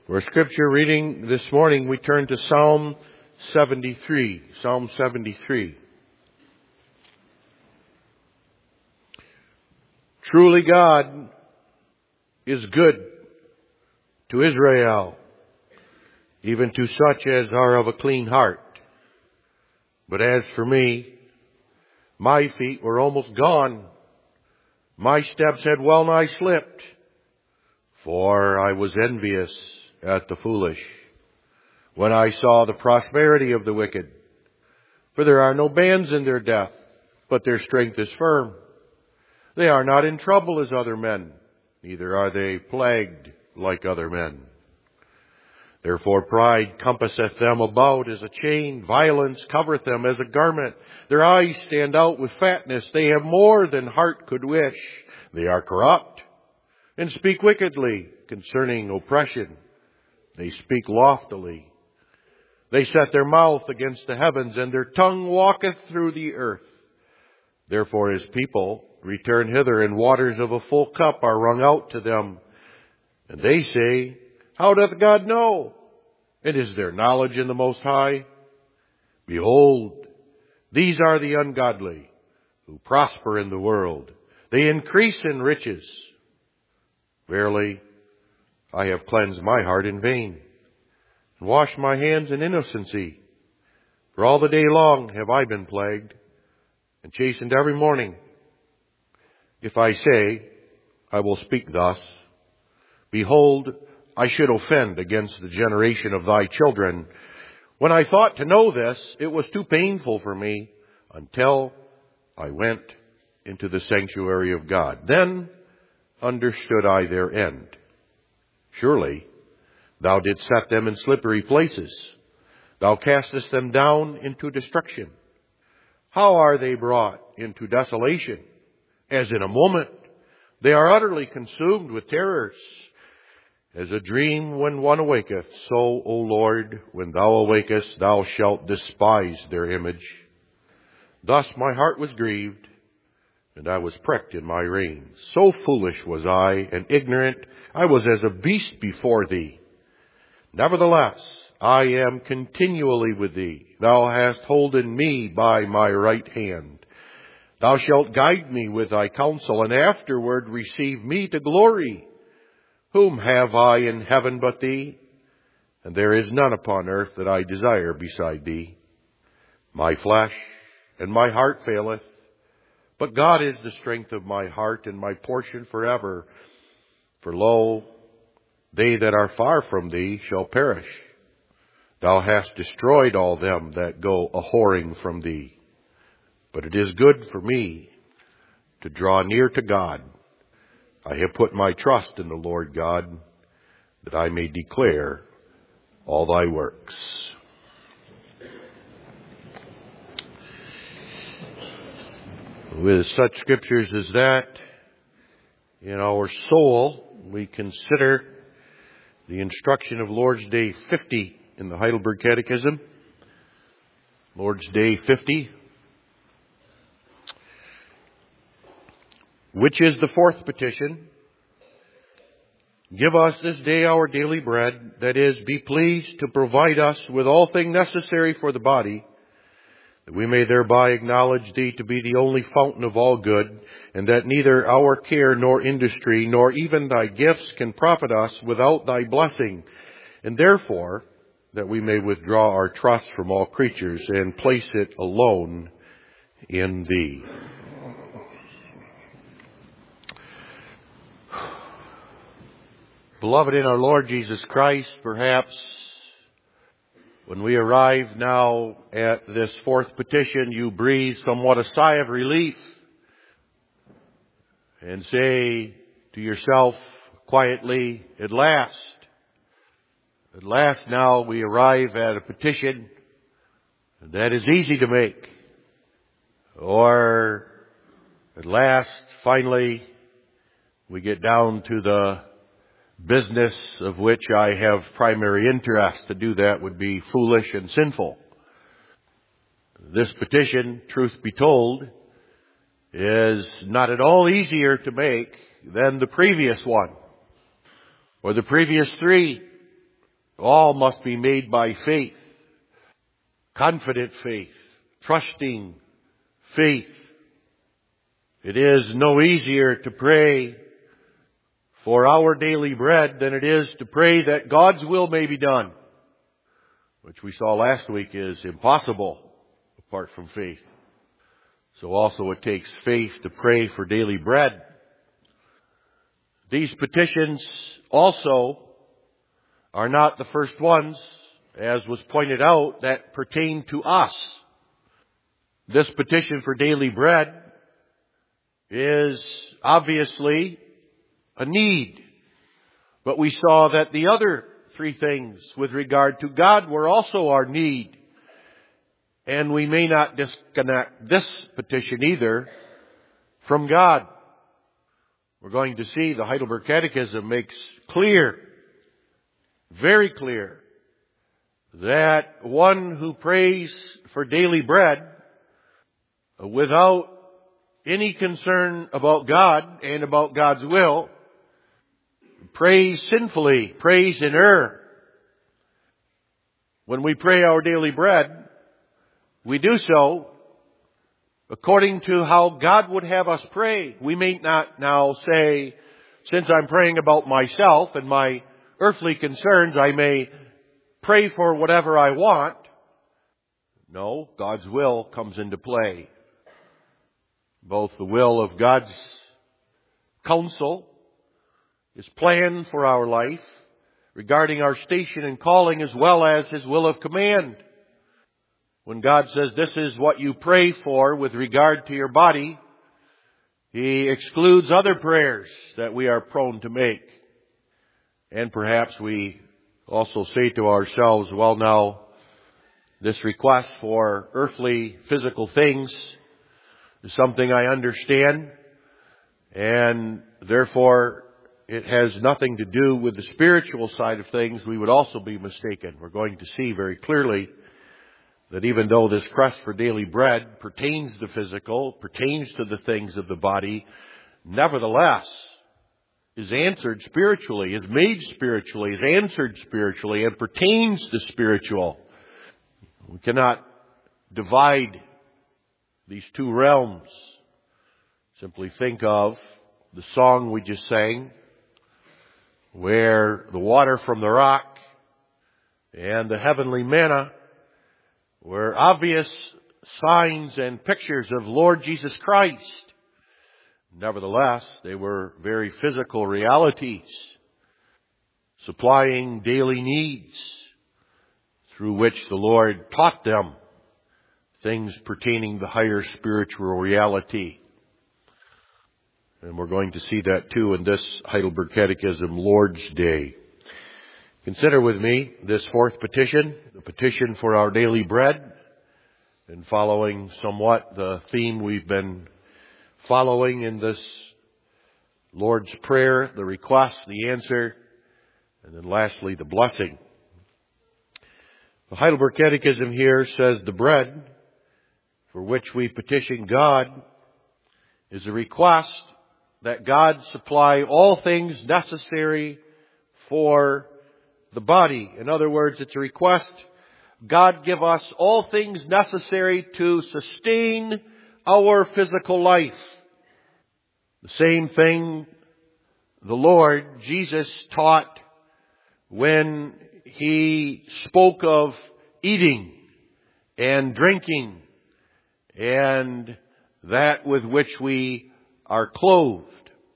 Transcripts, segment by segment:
For scripture reading this morning, we turn to Psalm 73. Psalm 73. Truly God is good to Israel, even to such as are of a clean heart. But as for me, my feet were almost gone. My steps had well nigh slipped, for I was envious at the foolish, when I saw the prosperity of the wicked. For there are no bands in their death, but their strength is firm. They are not in trouble as other men, neither are they plagued like other men. Therefore pride compasseth them about as a chain, violence covereth them as a garment. Their eyes stand out with fatness, they have more than heart could wish. They are corrupt, and speak wickedly concerning oppression. They speak loftily. They set their mouth against the heavens, and their tongue walketh through the earth. Therefore his people return hither, and waters of a full cup are wrung out to them. And they say, How doth God know? And is there knowledge in the Most High? Behold, these are the ungodly, who prosper in the world. They increase in riches. Verily, I have cleansed my heart in vain, and washed my hands in innocency. For all the day long have I been plagued, and chastened every morning. If I say, I will speak thus, behold, I should offend against the generation of thy children. When I thought to know this, it was too painful for me, until I went into the sanctuary of God. Then understood I their end. Surely thou didst set them in slippery places. Thou castest them down into destruction. How are they brought into desolation? As in a moment, they are utterly consumed with terrors. As a dream when one awaketh, so, O Lord, when thou awakest, thou shalt despise their image. Thus my heart was grieved, and I was pricked in my reins. So foolish was I, and ignorant, I was as a beast before thee. Nevertheless, I am continually with thee. Thou hast holden me by my right hand. Thou shalt guide me with thy counsel, and afterward receive me to glory. Whom have I in heaven but thee? And there is none upon earth that I desire beside thee. My flesh and my heart faileth, but God is the strength of my heart and my portion forever. For lo, they that are far from thee shall perish. Thou hast destroyed all them that go a-whoring from thee. But it is good for me to draw near to God. I have put my trust in the Lord God, that I may declare all thy works. With such scriptures as that in our soul, we consider the instruction of Lord's Day 50 in the Heidelberg Catechism. Lord's Day 50, which is the fourth petition. Give us this day our daily bread, that is, be pleased to provide us with all things necessary for the body, that we may thereby acknowledge thee to be the only fountain of all good, and that neither our care nor industry nor even thy gifts can profit us without thy blessing, and therefore that we may withdraw our trust from all creatures and place it alone in thee. Beloved in our Lord Jesus Christ, perhaps when we arrive now at this fourth petition, you breathe somewhat a sigh of relief and say to yourself quietly, at last now we arrive at a petition that is easy to make. Or at last, finally, we get down to the business of which I have primary interest. To do that would be foolish and sinful. This petition, truth be told, is not at all easier to make than the previous one, or the previous three, All must be made by faith, confident faith, trusting faith. It is no easier to pray for our daily bread than it is to pray that God's will may be done, which we saw last week is impossible apart from faith. So also it takes faith to pray for daily bread. These petitions also are not the first ones, as was pointed out, that pertain to us. This petition for daily bread is obviously a need. But we saw that the other three things with regard to God were also our need. And we may not disconnect this petition either from God. We're going to see the Heidelberg Catechism makes clear, very clear, that one who prays for daily bread without any concern about God and about God's will prays sinfully, prays in error. When we pray our daily bread, we do so according to how God would have us pray. We may not now say, since I'm praying about myself and my earthly concerns, I may pray for whatever I want. No, God's will comes into play. Both the will of God's counsel, His plan for our life, regarding our station and calling, as well as His will of command. When God says this is what you pray for with regard to your body, He excludes other prayers that we are prone to make. And perhaps we also say to ourselves, well now, this request for earthly, physical things is something I understand, and therefore it has nothing to do with the spiritual side of things. We would also be mistaken. We're going to see very clearly that even though this request for daily bread pertains to physical, pertains to the things of the body, nevertheless is answered spiritually, is made spiritually, is answered spiritually, and pertains to spiritual. We cannot divide these two realms. Simply think of the song we just sang, where the water from the rock and the heavenly manna were obvious signs and pictures of Lord Jesus Christ. Nevertheless, they were very physical realities, supplying daily needs through which the Lord taught them things pertaining to higher spiritual reality. And we're going to see that too in this Heidelberg Catechism, Lord's Day. Consider with me this fourth petition, the petition for our daily bread, and following somewhat the theme we've been following in this Lord's Prayer, the request, the answer, and then lastly the blessing. The Heidelberg Catechism here says the bread for which we petition God is a request that God supply all things necessary for the body. In other words, it's a request God give us all things necessary to sustain our physical life. The same thing the Lord Jesus taught when He spoke of eating and drinking and that with which we are clothed.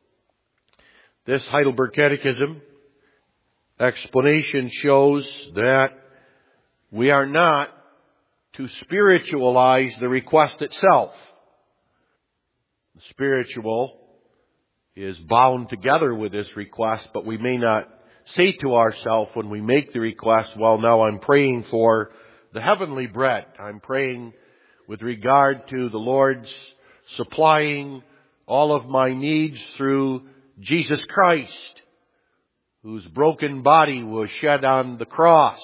This Heidelberg Catechism explanation shows that we are not to spiritualize the request itself. The spiritual is bound together with this request, but we may not say to ourselves when we make the request, well, now I'm praying for the heavenly bread. I'm praying with regard to the Lord's supplying all of my needs through Jesus Christ, whose broken body was shed on the cross.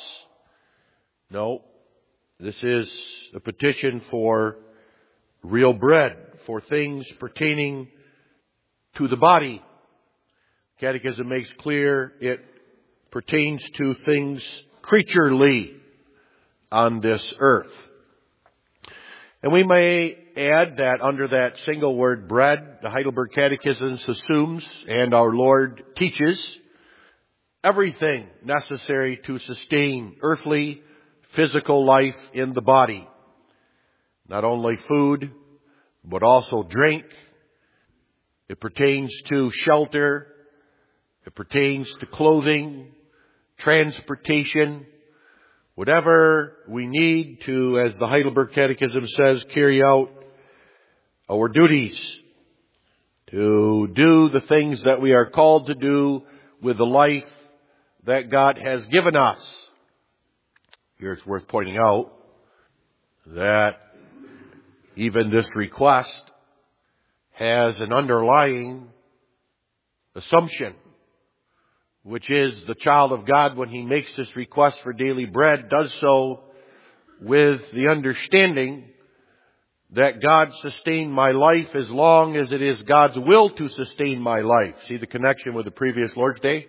No, this is a petition for real bread, for things pertaining to the body. Catechism makes clear it pertains to things creaturely on this earth. And we may add that under that single word bread, the Heidelberg Catechism assumes and our Lord teaches everything necessary to sustain earthly, physical life in the body. Not only food, but also drink. It pertains to shelter. It pertains to clothing, transportation, whatever we need to, as the Heidelberg Catechism says, carry out our duties, to do the things that we are called to do with the life that God has given us. Here it's worth pointing out that even this request has an underlying assumption, which is the child of God, when he makes this request for daily bread, does so with the understanding that God sustain my life as long as it is God's will to sustain my life. See the connection with the previous Lord's Day?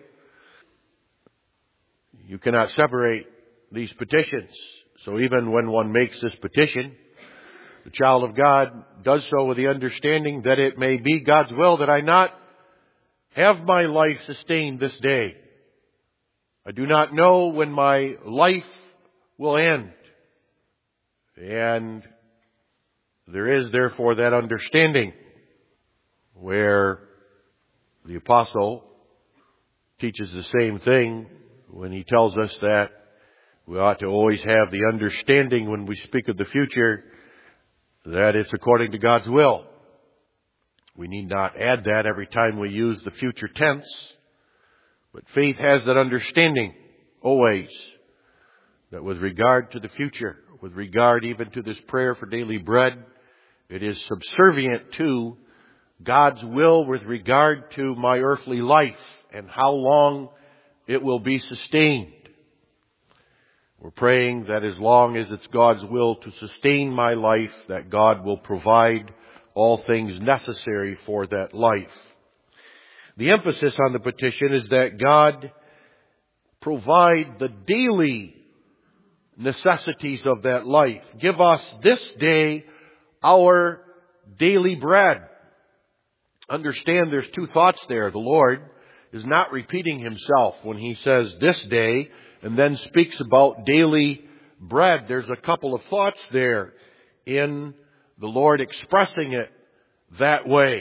You cannot separate these petitions. So even when one makes this petition, the child of God does so with the understanding that it may be God's will that I not have my life sustained this day. I do not know when my life will end. And there is therefore that understanding where the apostle teaches the same thing when he tells us that we ought to always have the understanding when we speak of the future that it's according to God's will. We need not add that every time we use the future tense, but faith has that understanding always that with regard to the future, with regard even to this prayer for daily bread, it is subservient to God's will with regard to my earthly life and how long it will be sustained. We're praying that as long as it's God's will to sustain my life, that God will provide all things necessary for that life. The emphasis on the petition is that God provide the daily necessities of that life. Give us this day our daily bread. Understand there's two thoughts there. The Lord is not repeating himself when he says this day and then speaks about daily bread. There's a couple of thoughts there in the Lord expressing it that way.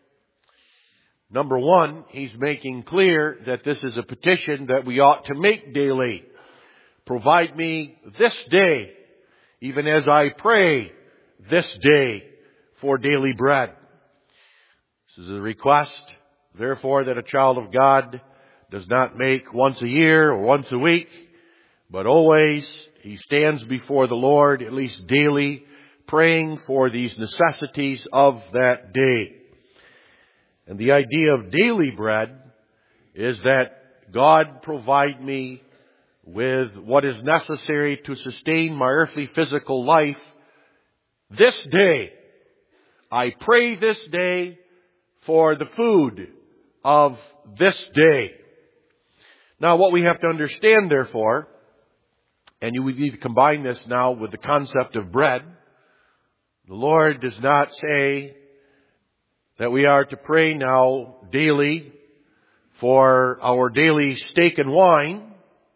Number one, he's making clear that this is a petition that we ought to make daily. Provide me this day, even as I pray this day, for daily bread. This is a request, therefore, that a child of God does not make once a year or once a week, but always he stands before the Lord, at least daily, praying for these necessities of that day. And the idea of daily bread is that God provide me with what is necessary to sustain my earthly physical life this day. I pray this day for the food of this day. Now, what we have to understand, therefore, and you would need to combine this now with the concept of bread, the Lord does not say that we are to pray now daily for our daily steak and wine,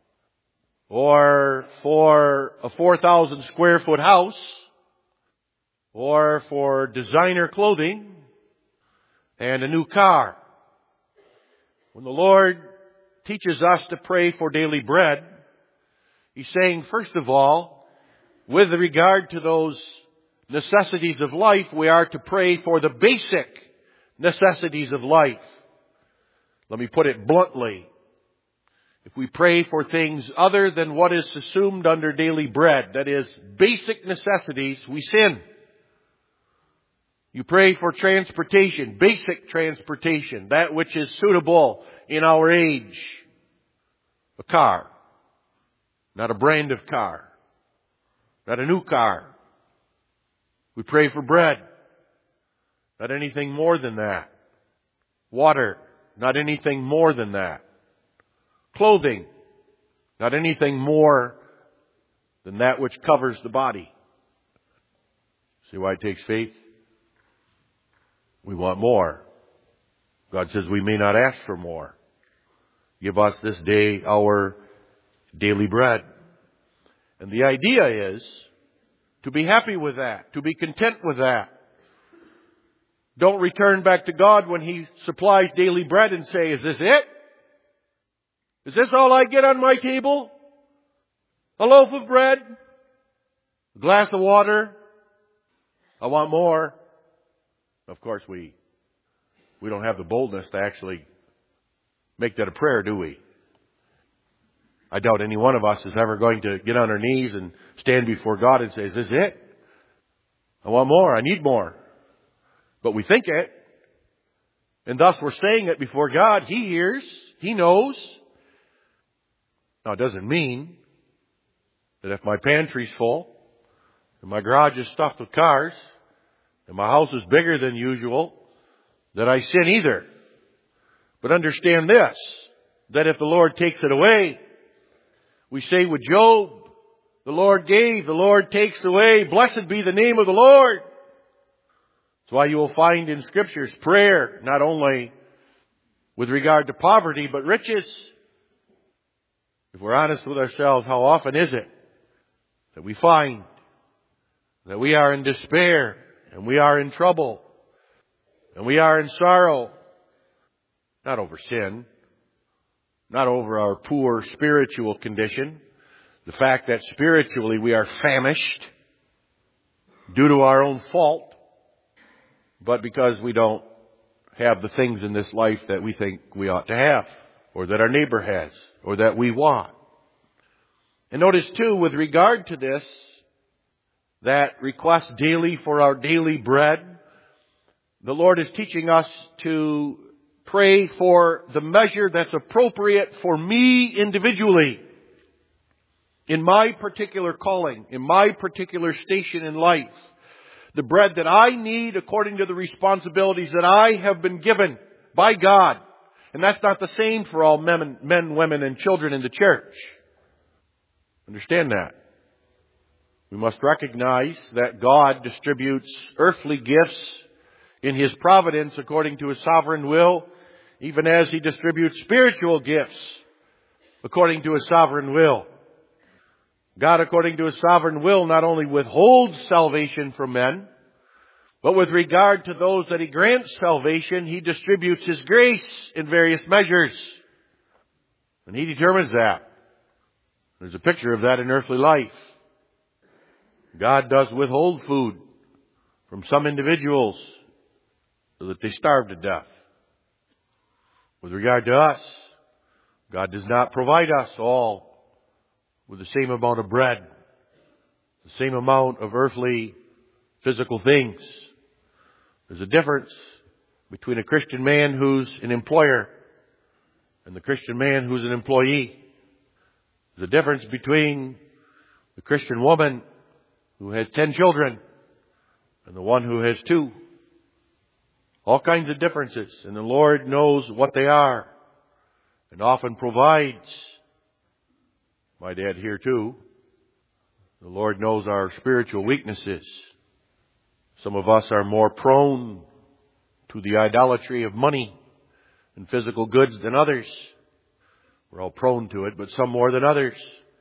or for a 4,000 square foot house, or for designer clothing and a new car. When the Lord teaches us to pray for daily bread, he's saying, first of all, with regard to those necessities of life, we are to pray for the basic necessities of life. Let me put it bluntly. If we pray for things other than what is assumed under daily bread, that is, basic necessities, we sin. You pray for transportation, basic transportation, that which is suitable in our age. A car, not a brand of car, not a new car. We pray for bread, not anything more than that. Water, not anything more than that. Clothing, Not anything more than that which covers the body. See why it takes faith? We want more. God says we may not ask for more. Give us this day our daily bread. And the idea is to be happy with that, to be content with that. Don't return back to God when He supplies daily bread and say, is this it? Is this all I get on my table? A loaf of bread? A glass of water? I want more. Of course, we don't have the boldness to actually make that a prayer, do we? I doubt any one of us is ever going to get on our knees and stand before God and say, is this it? I want more. I need more. But we think it. And thus we're saying it before God. He hears. He knows. Now, it doesn't mean that if my pantry's full, and my garage is stuffed with cars, and my house is bigger than usual, that I sin either. But understand this, that if the Lord takes it away, we say with Job, the Lord gave, the Lord takes away, blessed be the name of the Lord. That's why you will find in Scriptures prayer, not only with regard to poverty, but riches. If we're honest with ourselves, how often is it that we find that we are in despair, and we are in trouble, and we are in sorrow, not over sin, not over our poor spiritual condition, the fact that spiritually we are famished due to our own fault, but because we don't have the things in this life that we think we ought to have, or that our neighbor has, or that we want. And notice too, with regard to this, that request daily for our daily bread, the Lord is teaching us to pray for the measure that's appropriate for me individually, in my particular calling, in my particular station in life. The bread that I need according to the responsibilities that I have been given by God. And that's not the same for all men, women, and children in the church. Understand that. We must recognize that God distributes earthly gifts in His providence according to His sovereign will, even as He distributes spiritual gifts according to His sovereign will. God, according to His sovereign will, not only withholds salvation from men, but with regard to those that He grants salvation, He distributes His grace in various measures. And He determines that. There's a picture of that in earthly life. God does withhold food from some individuals so that they starve to death. With regard to us, God does not provide us all with the same amount of bread, the same amount of earthly physical things. There's a difference between a Christian man who's an employer and the Christian man who's an employee. There's a difference between the Christian woman who has 10 children and the one who has 2. All kinds of differences. And the Lord knows what they are and often provides. Might add here too, the Lord knows our spiritual weaknesses. Some of us are more prone to the idolatry of money and physical goods than others. We're all prone to it, but some more than others.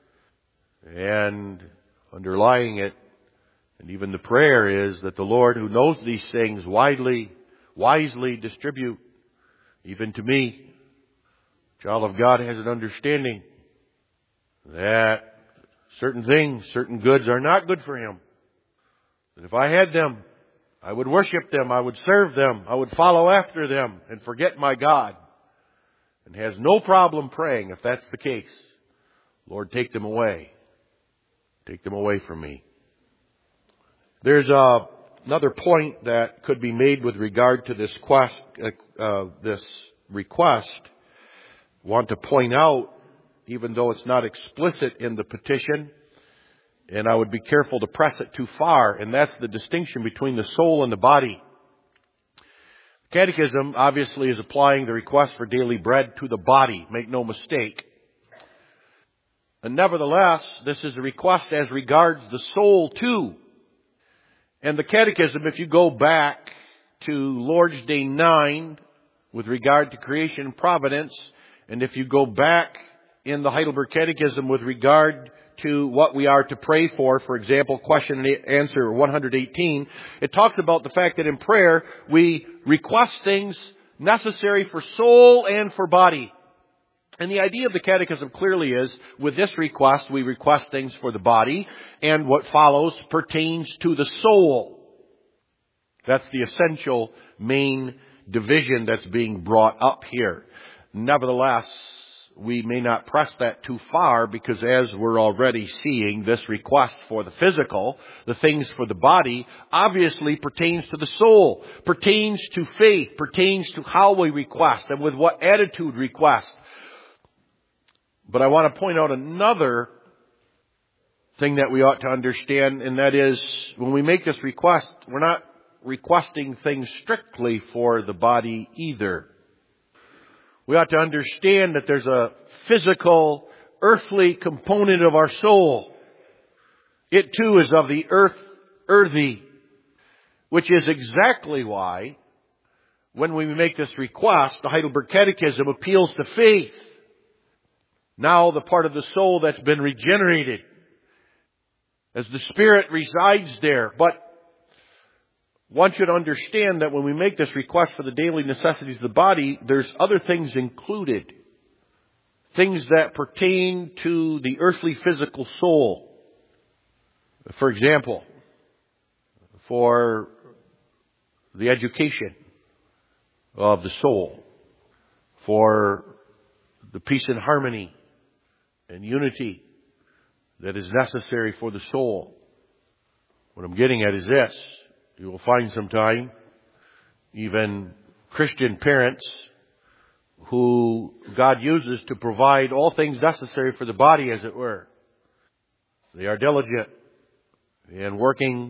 And underlying it, and even the prayer is that the Lord, who knows these things, wisely distribute, even to me. Child of God has an understanding that certain things, certain goods are not good for him. That if I had them, I would worship them, I would serve them, I would follow after them and forget my God. And has no problem praying if that's the case. Lord, take them away. Take them away from me. There's another point that could be made with regard to this request. I want to point out, even though it's not explicit in the petition, and I would be careful to press it too far, and that's the distinction between the soul and the body. Catechism obviously is applying the request for daily bread to the body. Make no mistake. And nevertheless, this is a request as regards the soul too. And the Catechism, if you go back to Lord's Day 9 with regard to creation and providence, and if you go back in the Heidelberg Catechism with regard to what we are to pray for example, question and answer 118, it talks about the fact that in prayer we request things necessary for soul and for body. And the idea of the Catechism clearly is, with this request, we request things for the body, and what follows pertains to the soul. That's the essential main division that's being brought up here. Nevertheless, we may not press that too far, because as we're already seeing, this request for the physical, the things for the body, obviously pertains to the soul, pertains to faith, pertains to how we request and with what attitude request. But I want to point out another thing that we ought to understand, and that is, when we make this request, we're not requesting things strictly for the body either. We ought to understand that there's a physical, earthly component of our soul. It too is of the earthy, which is exactly why, when we make this request, the Heidelberg Catechism appeals to faith. Now the part of the soul that's been regenerated, as the Spirit resides there. But one should understand that when we make this request for the daily necessities of the body, there's other things included. Things that pertain to the earthly physical soul. For example, for the education of the soul, for the peace and harmony and unity that is necessary for the soul. What I'm getting at is this. You will find sometime even Christian parents who God uses to provide all things necessary for the body, as it were. They are diligent in working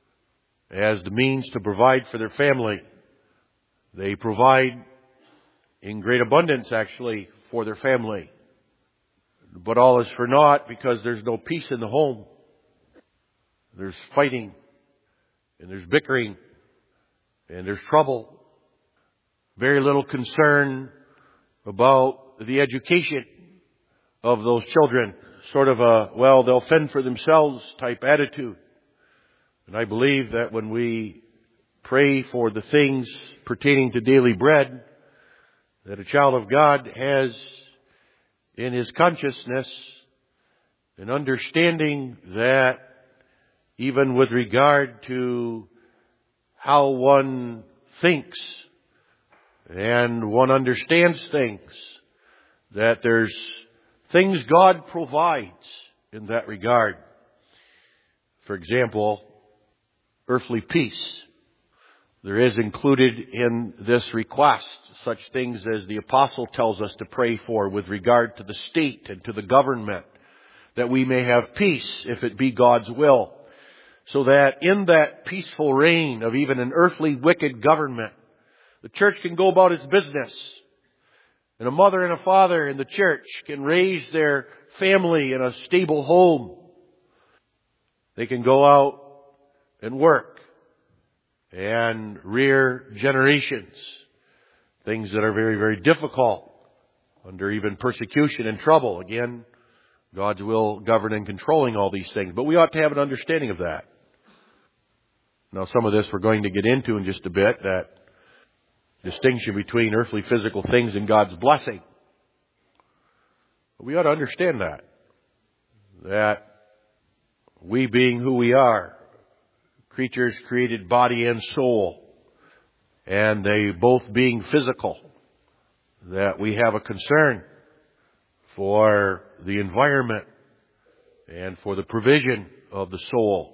as the means to provide for their family. They provide in great abundance, actually, for their family. But all is for naught, because there's no peace in the home. There's fighting, and there's bickering, and there's trouble. Very little concern about the education of those children. Sort of a, well, they'll fend for themselves type attitude. And I believe that when we pray for the things pertaining to daily bread, that a child of God has in his consciousness an understanding that even with regard to how one thinks and one understands things, that there's things God provides in that regard. For example, earthly peace. There is included in this request such things as the apostle tells us to pray for with regard to the state and to the government, that we may have peace if it be God's will, so that in that peaceful reign of even an earthly wicked government, the church can go about its business, and a mother and a father in the church can raise their family in a stable home. They can go out and work and rear generations. Things that are very, very difficult under even persecution and trouble. Again, God's will govern and controlling all these things. But we ought to have an understanding of that. Now, some of this we're going to get into in just a bit, that distinction between earthly physical things and God's blessing. But we ought to understand that we being who we are, creatures created body and soul, and they both being physical, that we have a concern for the environment and for the provision of the soul.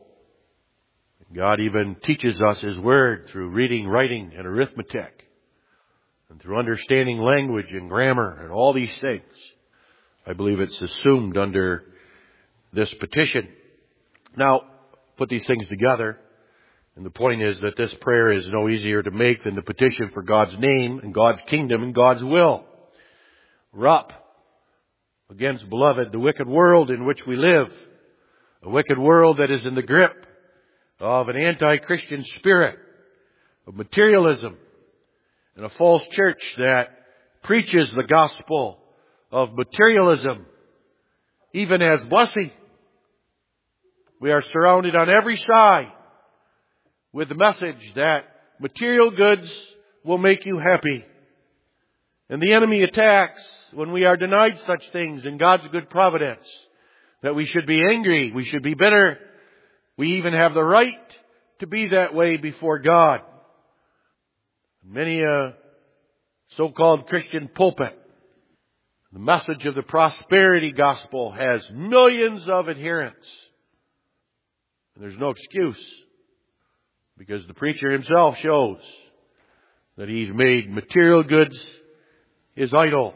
God even teaches us His Word through reading, writing, and arithmetic, and through understanding language and grammar and all these things. I believe it's assumed under this petition. Now, put these things together, and the point is that this prayer is no easier to make than the petition for God's name and God's kingdom and God's will. Rup, against, beloved, the wicked world in which we live. A wicked world that is in the grip of an anti-Christian spirit, of materialism, and a false church that preaches the gospel of materialism, even as blessing. We are surrounded on every side with the message that material goods will make you happy. And the enemy attacks when we are denied such things in God's good providence, that we should be angry, we should be bitter. We even have the right to be that way before God. Many a so-called Christian pulpit, the message of the prosperity gospel has millions of adherents. And there's no excuse, because the preacher himself shows that he's made material goods his idol.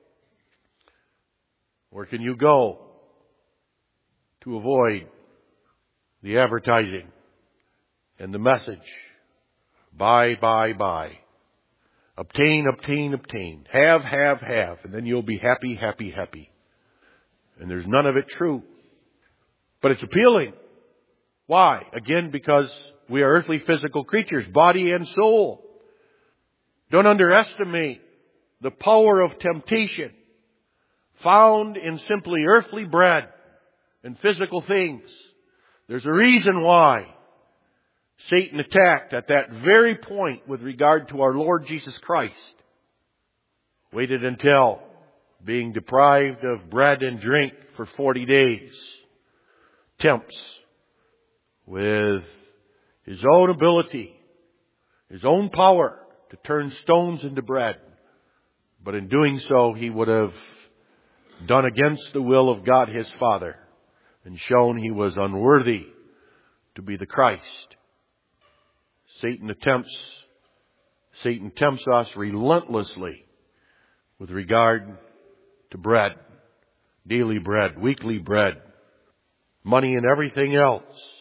Where can you go to avoid the advertising and the message? Buy, buy, buy. Obtain, obtain, obtain. Have, and then you'll be happy, happy, happy. And there's none of it true. But it's appealing. Why? Again, because we are earthly physical creatures, body and soul. Don't underestimate the power of temptation found in simply earthly bread and physical things. There's a reason why Satan attacked at that very point with regard to our Lord Jesus Christ. Waited until being deprived of bread and drink for 40 days. Tempts with his own ability, his own power to turn stones into bread. But in doing so, he would have done against the will of God his Father and shown he was unworthy to be the Christ. Satan tempts us relentlessly with regard to bread, daily bread, weekly bread, money and everything else.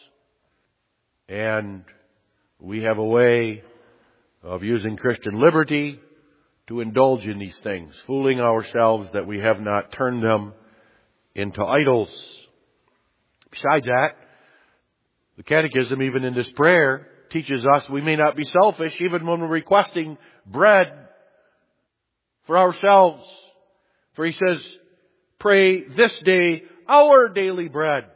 And we have a way of using Christian liberty to indulge in these things, fooling ourselves that we have not turned them into idols. Besides that, the Catechism, even in this prayer, teaches us we may not be selfish even when we're requesting bread for ourselves. For he says, pray this day our daily bread.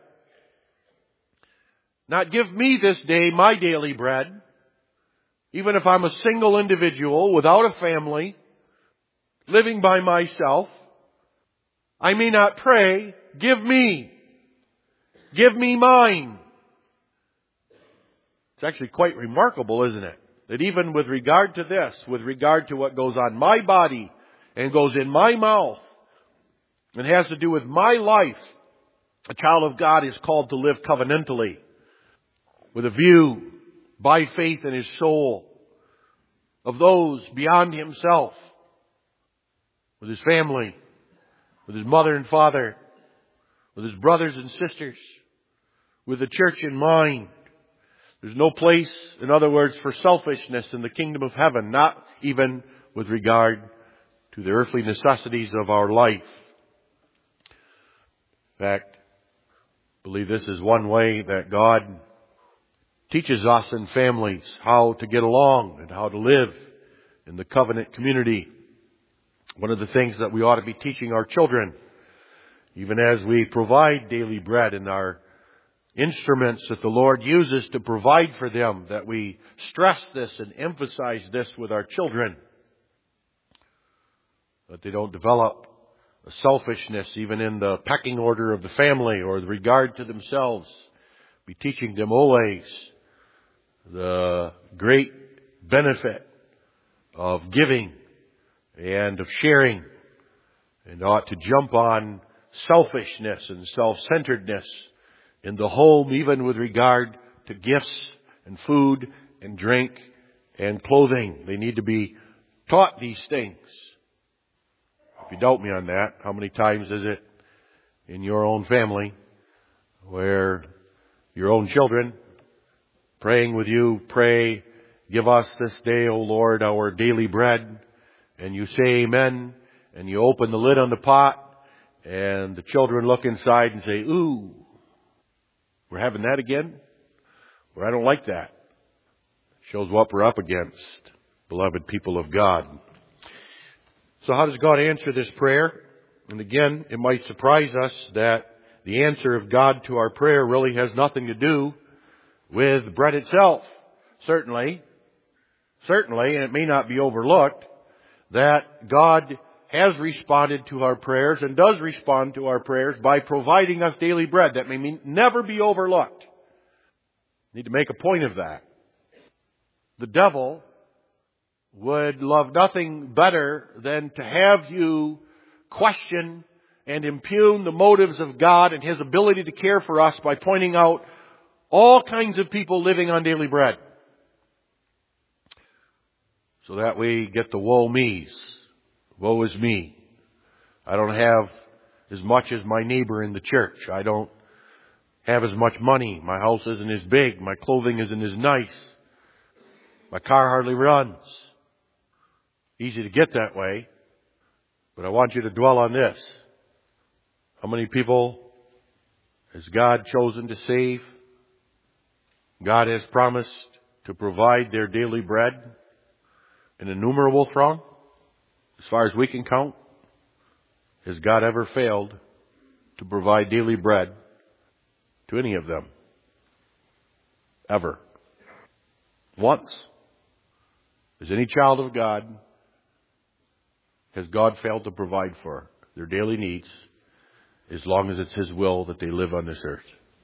Not give me this day my daily bread. Even if I'm a single individual without a family, living by myself, I may not pray, give me mine. It's actually quite remarkable, isn't it? That even with regard to this, with regard to what goes on my body and goes in my mouth and has to do with my life, a child of God is called to live covenantally with a view by faith in his soul of those beyond himself, with his family, with his mother and father, with his brothers and sisters, with the church in mind. There's no place, in other words, for selfishness in the kingdom of heaven, not even with regard to the earthly necessities of our life. In fact, I believe this is one way that God teaches us in families how to get along and how to live in the covenant community. One of the things that we ought to be teaching our children, even as we provide daily bread in our instruments that the Lord uses to provide for them, that we stress this and emphasize this with our children, that they don't develop a selfishness even in the pecking order of the family or the regard to themselves. Be teaching them always the great benefit of giving and of sharing, and ought to jump on selfishness and self-centeredness in the home, even with regard to gifts and food and drink and clothing. They need to be taught these things. If you doubt me on that, how many times is it in your own family where your own children praying with you, pray, give us this day, O Lord, our daily bread, and you say amen, and you open the lid on the pot, and the children look inside and say, ooh, we're having that again? Or I don't like that. Shows what we're up against, beloved people of God. So how does God answer this prayer? And again, it might surprise us that the answer of God to our prayer really has nothing to do with bread itself. Certainly, and it may not be overlooked, that God has responded to our prayers and does respond to our prayers by providing us daily bread. That may never be overlooked. Need to make a point of that. The devil would love nothing better than to have you question and impugn the motives of God and His ability to care for us by pointing out all kinds of people living on daily bread. So that we get the woe me's. Woe is me. I don't have as much as my neighbor in the church. I don't have as much money. My house isn't as big. My clothing isn't as nice. My car hardly runs. Easy to get that way. But I want you to dwell on this. How many people has God chosen to save? God has promised to provide their daily bread. An innumerable throng. As far as we can count, has God ever failed to provide daily bread to any of them? Ever. Once. As any child of God, has God failed to provide for their daily needs as long as it's His will that they live on this earth?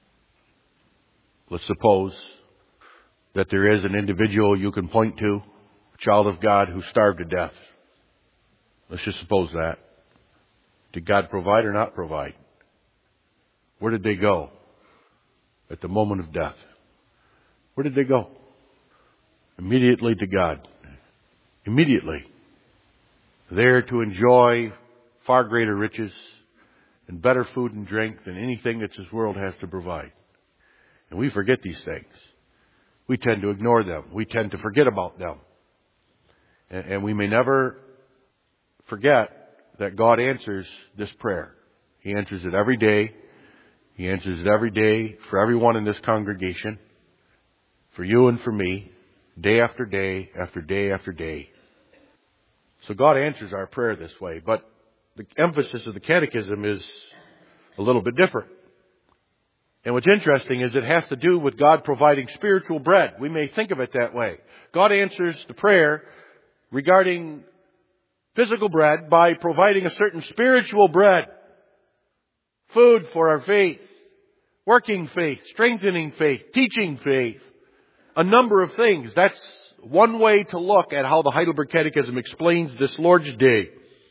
Let's suppose that there is an individual you can point to, a child of God who starved to death. Let's just suppose that. Did God provide or not provide? Where did they go at the moment of death? Where did they go? Immediately to God. Immediately. There to enjoy far greater riches and better food and drink than anything that this world has to provide. And we forget these things. We tend to ignore them. We tend to forget about them. And we may never forget that God answers this prayer. He answers it every day. He answers it every day for everyone in this congregation, for you and for me, day after day after day after day. So God answers our prayer this way, but the emphasis of the catechism is a little bit different. And what's interesting is it has to do with God providing spiritual bread. We may think of it that way. God answers the prayer regarding physical bread by providing a certain spiritual bread. Food for our faith. Working faith. Strengthening faith. Teaching faith. A number of things. That's one way to look at how the Heidelberg Catechism explains this Lord's Day.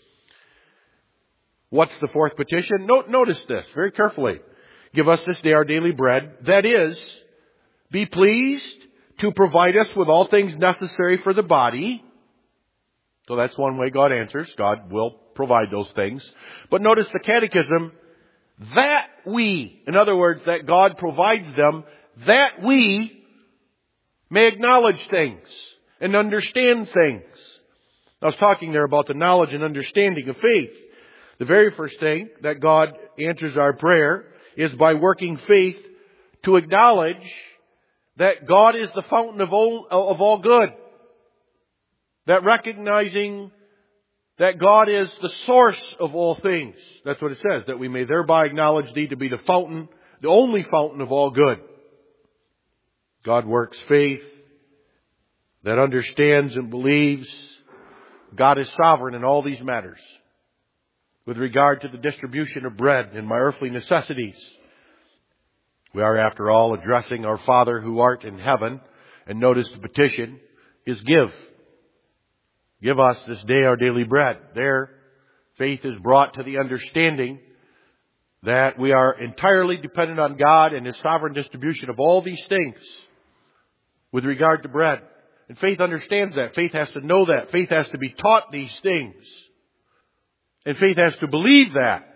What's the fourth petition? Notice this very carefully. Give us this day our daily bread. That is, be pleased to provide us with all things necessary for the body. So that's one way God answers. God will provide those things. But notice the catechism, that we, in other words, that God provides them, that we may acknowledge things and understand things. I was talking there about the knowledge and understanding of faith. The very first thing that God answers our prayer is by working faith to acknowledge that God is the fountain of all good. That recognizing that God is the source of all things. That's what it says, that we may thereby acknowledge Thee to be the fountain, the only fountain of all good. God works faith that understands and believes God is sovereign in all these matters. With regard to the distribution of bread and my earthly necessities, we are, after all, addressing our Father who art in heaven. And notice the petition is give. Give us this day our daily bread. There, faith is brought to the understanding that we are entirely dependent on God and His sovereign distribution of all these things with regard to bread. And faith understands that. Faith has to know that. Faith has to be taught these things. And faith has to believe that.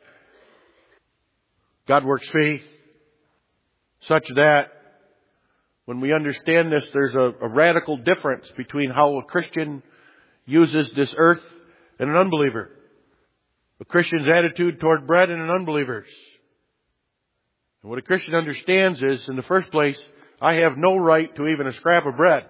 God works faith such that when we understand this, there's a radical difference between how a Christian uses this earth and an unbeliever. a Christian's attitude toward bread and an unbeliever's. And what a Christian understands is, in the first place, I have no right to even a scrap of bread.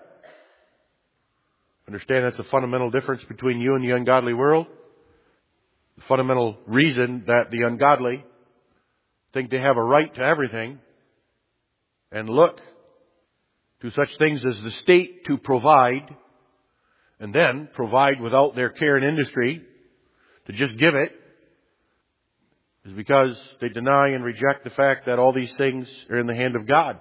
Understand that's a fundamental difference between you and the ungodly world. The fundamental reason that the ungodly think they have a right to everything and look to such things as the state to provide, and then provide without their care and industry, to just give it, is because they deny and reject the fact that all these things are in the hand of God,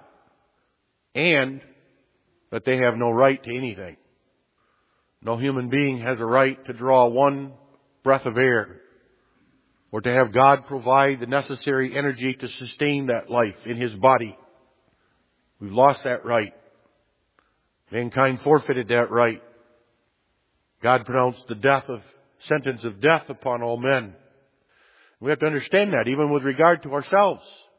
and that they have no right to anything. No human being has a right to draw one breath of air, or to have God provide the necessary energy to sustain that life in His body. We've lost that right. Mankind forfeited that right. God pronounced the sentence of death upon all men. We have to understand that, even with regard to ourselves.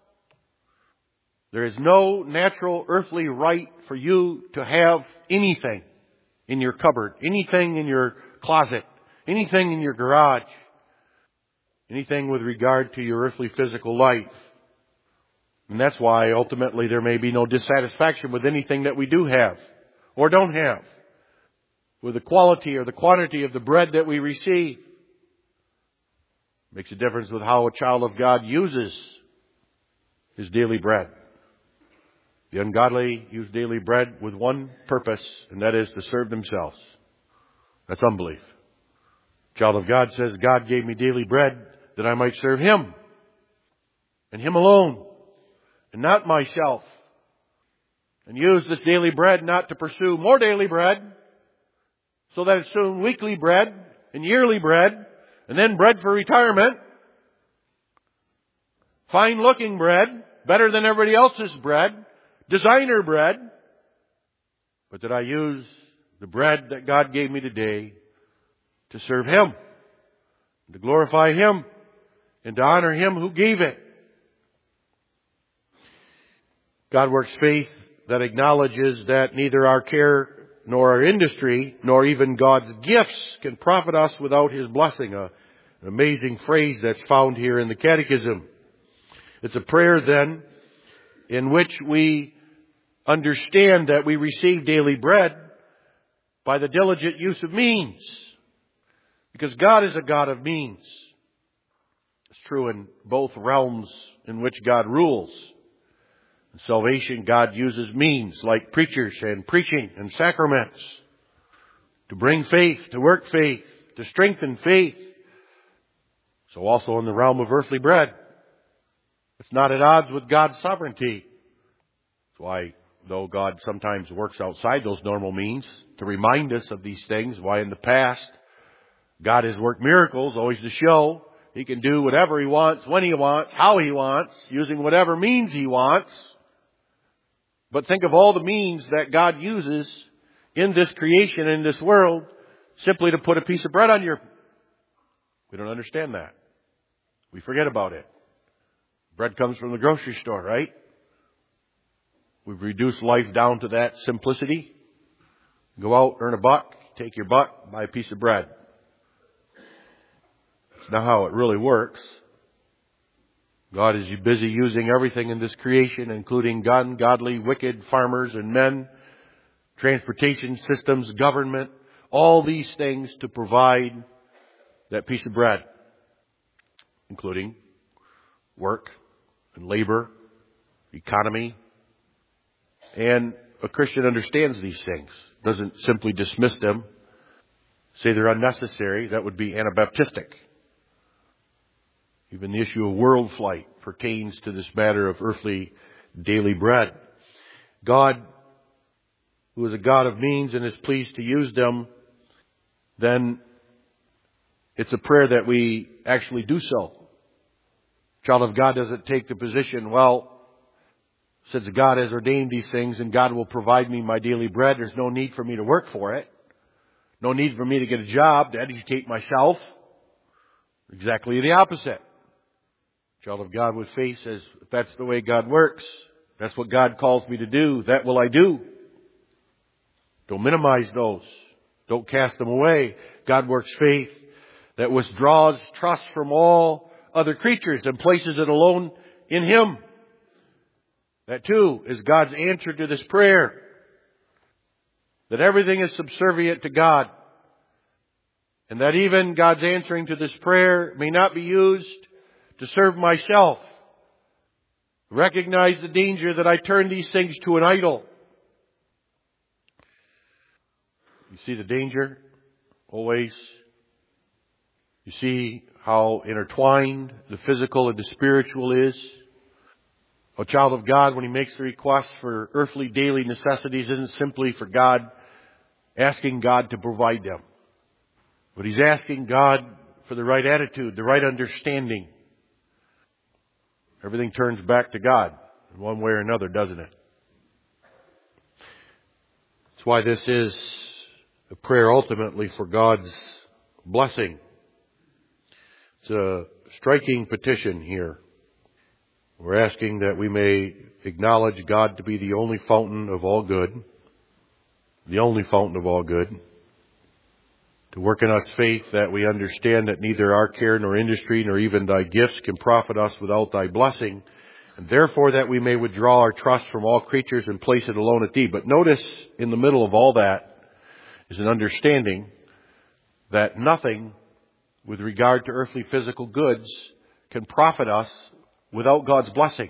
There is no natural earthly right for you to have anything in your cupboard, anything in your closet, anything in your garage, anything with regard to your earthly physical life. And that's why ultimately there may be no dissatisfaction with anything that we do have or don't have, with the quality or the quantity of the bread that we receive. Makes a difference with how a child of God uses his daily bread. The ungodly use daily bread with one purpose, and that is to serve themselves. That's unbelief. Child of God says, God gave me daily bread that I might serve Him, and Him alone, and not myself. And use this daily bread not to pursue more daily bread, so that it's soon weekly bread and yearly bread, and then bread for retirement. Fine looking bread, better than everybody else's bread, designer bread. But that I use the bread that God gave me today to serve Him, to glorify Him, and to honor Him who gave it. God works faith that acknowledges that neither our care nor our industry, nor even God's gifts can profit us without His blessing. An amazing phrase that's found here in the Catechism. It's a prayer then in which we understand that we receive daily bread by the diligent use of means. Because God is a God of means. It's true in both realms in which God rules. In salvation, God uses means like preachers and preaching and sacraments to bring faith, to work faith, to strengthen faith. So also in the realm of earthly bread, it's not at odds with God's sovereignty. That's why, though God sometimes works outside those normal means to remind us of these things, why in the past God has worked miracles always to show He can do whatever He wants, when He wants, how He wants, using whatever means He wants. But think of all the means that God uses in this creation, in this world, simply to put a piece of bread on your... We don't understand that. We forget about it. Bread comes from the grocery store, right? We've reduced life down to that simplicity. Go out, earn a buck, take your buck, buy a piece of bread. It's not how it really works. God is busy using everything in this creation, including ungodly, wicked farmers and men, transportation systems, government, all these things to provide that piece of bread, including work and labor, economy. And a Christian understands these things, doesn't simply dismiss them, say they're unnecessary. That would be Anabaptistic. Even the issue of world flight pertains to this matter of earthly daily bread. God, who is a God of means and is pleased to use them, then it's a prayer that we actually do so. Child of God doesn't take the position, well, since God has ordained these things and God will provide me my daily bread, there's no need for me to work for it. No need for me to get a job to educate myself. Exactly the opposite. Child of God with faith says, if that's the way God works, that's what God calls me to do, that will I do. Don't minimize those. Don't cast them away. God works faith that withdraws trust from all other creatures and places it alone in Him. That too is God's answer to this prayer. That everything is subservient to God. And that even God's answering to this prayer may not be used to serve myself. Recognize the danger that I turn these things to an idol. You see the danger? Always. You see how intertwined the physical and the spiritual is. A child of God, when he makes the request for earthly daily necessities, isn't simply for God, asking God to provide them. But he's asking God for the right attitude, the right understanding. Everything turns back to God in one way or another, doesn't it? That's why this is a prayer ultimately for God's blessing. It's a striking petition here. We're asking that we may acknowledge God to be the only fountain of all good. The only fountain of all good. To work in us faith that we understand that neither our care nor industry nor even thy gifts can profit us without thy blessing. And therefore that we may withdraw our trust from all creatures and place it alone at thee. But notice in the middle of all that is an understanding that nothing with regard to earthly physical goods can profit us without God's blessing.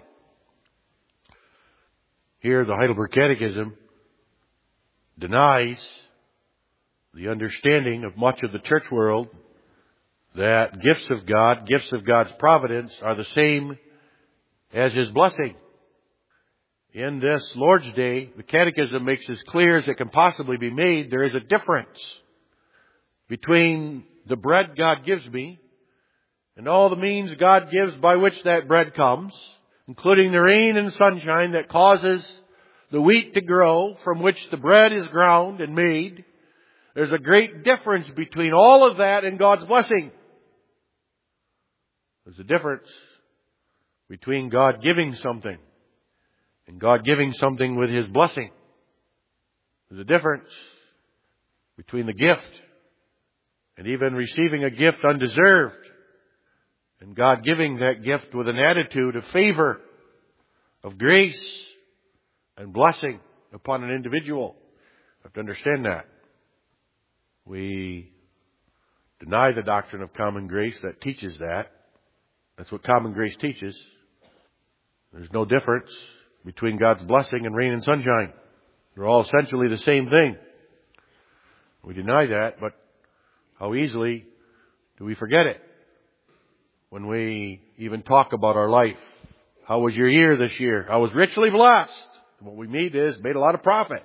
Here the Heidelberg Catechism denies the understanding of much of the church world that gifts of God, gifts of God's providence are the same as His blessing. In this Lord's Day, the Catechism makes as clear as it can possibly be made, there is a difference between the bread God gives me and all the means God gives by which that bread comes, including the rain and sunshine that causes the wheat to grow from which the bread is ground and made. There's a great difference between all of that and God's blessing. There's a difference between God giving something and God giving something with His blessing. There's a difference between the gift and even receiving a gift undeserved and God giving that gift with an attitude of favor, of grace and blessing upon an individual. You have to understand that. We deny the doctrine of common grace that teaches that. That's what common grace teaches. There's no difference between God's blessing and rain and sunshine. They're all essentially the same thing. We deny that, but how easily do we forget it when we even talk about our life? How was your year this year? I was richly blessed. What we made a lot of profit.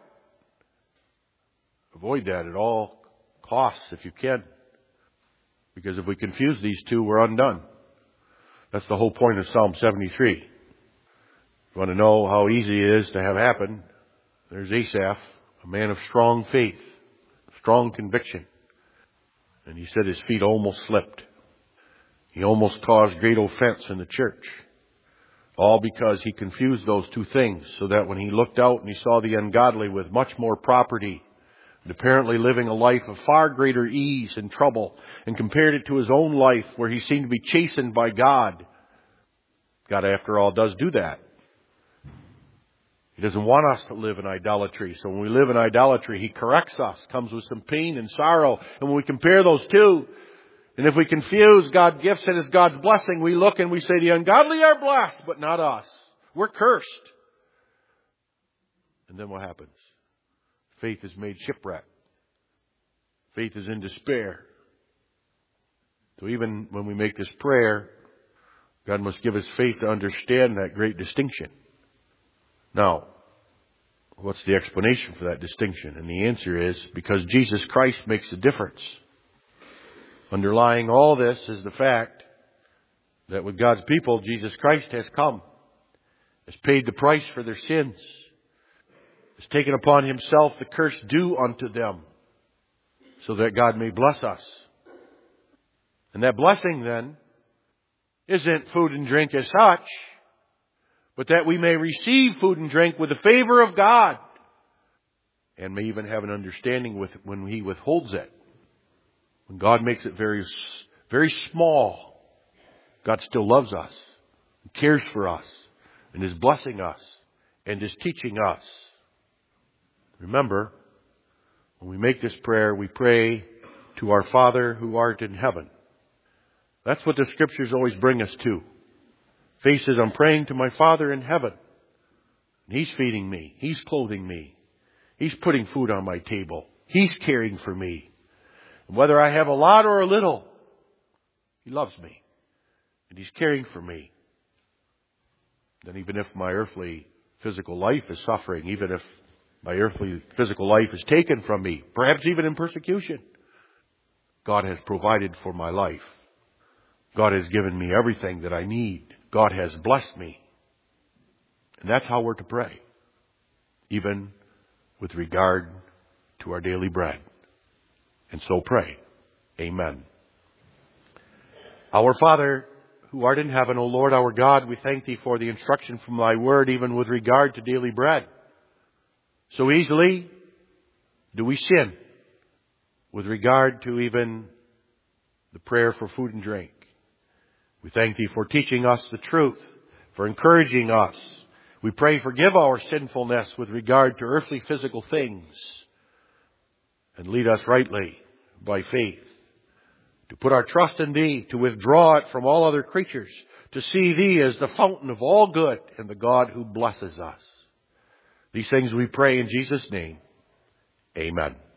Avoid that at all costs if you can. Because if we confuse these two, we're undone. That's the whole point of Psalm 73. If you want to know how easy it is to have happen, there's Asaph, a man of strong faith, strong conviction. And he said his feet almost slipped. He almost caused great offense in the church. All because he confused those two things, so that when he looked out and he saw the ungodly with much more property and apparently living a life of far greater ease and trouble, and compared it to his own life where he seemed to be chastened by God. God, after all, does do that. He doesn't want us to live in idolatry. So when we live in idolatry, He corrects us, comes with some pain and sorrow. And when we compare those two, and if we confuse God's gifts and His God's blessing, we look and we say the ungodly are blessed, but not us. We're cursed. And then what happens? Faith is made shipwreck. Faith is in despair. So even when we make this prayer, God must give us faith to understand that great distinction. Now, what's the explanation for that distinction? And the answer is because Jesus Christ makes a difference. Underlying all this is the fact that with God's people, Jesus Christ has come, has paid the price for their sins, has taken upon Himself the curse due unto them, so that God may bless us. And that blessing then isn't food and drink as such, but that we may receive food and drink with the favor of God, and may even have an understanding with when He withholds it. When God makes it very very small, God still loves us, cares for us, and is blessing us, and is teaching us. Remember, when we make this prayer, we pray to our Father who art in heaven. That's what the Scriptures always bring us to. Faith says, I'm praying to my Father in heaven. And He's feeding me. He's clothing me. He's putting food on my table. He's caring for me. And whether I have a lot or a little, He loves me. And He's caring for me. Then even if my earthly physical life is suffering, even if my earthly physical life is taken from me, perhaps even in persecution, God has provided for my life. God has given me everything that I need. God has blessed me. And that's how we're to pray, even with regard to our daily bread. And so pray. Amen. Our Father, who art in heaven, O Lord our God, we thank Thee for the instruction from Thy word, even with regard to daily bread. So easily do we sin with regard to even the prayer for food and drink. We thank Thee for teaching us the truth, for encouraging us. We pray forgive our sinfulness with regard to earthly physical things, and lead us rightly by faith to put our trust in Thee, to withdraw it from all other creatures, to see Thee as the fountain of all good and the God who blesses us. These things we pray in Jesus' name. Amen.